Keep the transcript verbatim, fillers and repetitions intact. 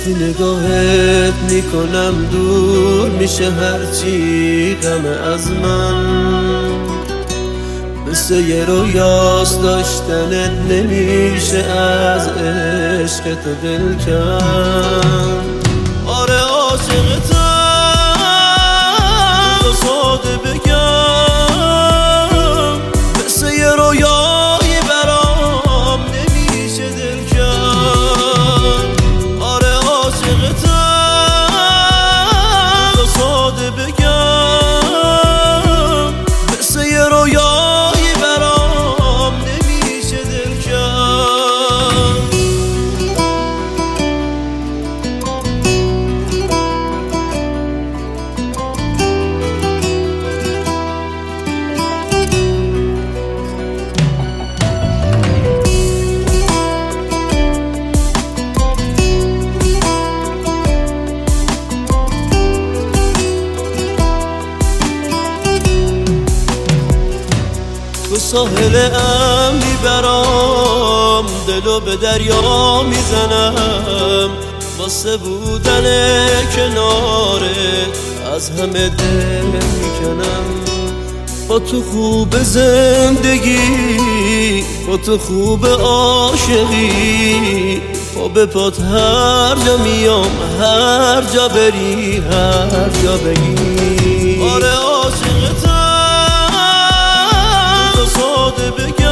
وقتی نگاهت میکنم دور میشه هرچی غم از من، مثل یه رویاست داشتنت نمیشه از عشق تو دل کن. آره عاشقتم تو ساده بگم، مثل یه رویایی برام نمیشه دل کن. آره عاشقتم تو ساده بگم، مثل یه رویایی برام نمیشه دل کن. تو ساحل امنی برام دلو به دریا میزنم، واسه بودن کنارت از همه دل میکنم. با تو خوب زندگی، با تو خوب عاشقی، پا به پات هر جا میام، هر جا بری، هر جا بگی. آره عاشقتم تو ساده بگم،